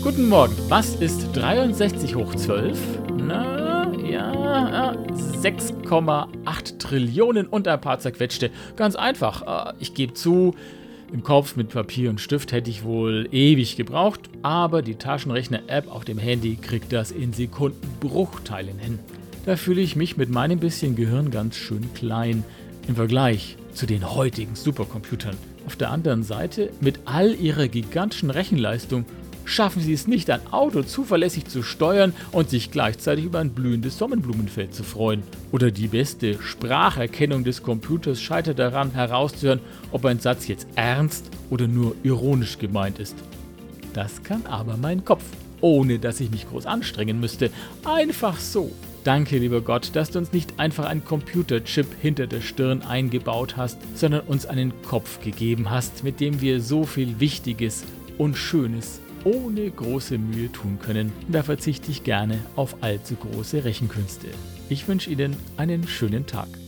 Guten Morgen. Was ist 63 hoch 12? Na, ja, 6,8 Trillionen und ein paar zerquetschte. Ganz einfach. Ich gebe zu, im Kopf mit Papier und Stift hätte ich wohl ewig gebraucht, aber die Taschenrechner-App auf dem Handy kriegt das in Sekundenbruchteilen hin. Da fühle ich mich mit meinem bisschen Gehirn ganz schön klein im Vergleich zu den heutigen Supercomputern. Auf der anderen Seite, mit all ihrer gigantischen Rechenleistung, schaffen sie es nicht, ein Auto zuverlässig zu steuern und sich gleichzeitig über ein blühendes Sonnenblumenfeld zu freuen. Oder die beste Spracherkennung des Computers scheitert daran, herauszuhören, ob ein Satz jetzt ernst oder nur ironisch gemeint ist. Das kann aber mein Kopf, ohne dass ich mich groß anstrengen müsste. Einfach so. Danke, lieber Gott, dass du uns nicht einfach einen Computerchip hinter der Stirn eingebaut hast, sondern uns einen Kopf gegeben hast, mit dem wir so viel Wichtiges und Schönes ohne große Mühe tun können. Da verzichte ich gerne auf allzu große Rechenkünste. Ich wünsche Ihnen einen schönen Tag.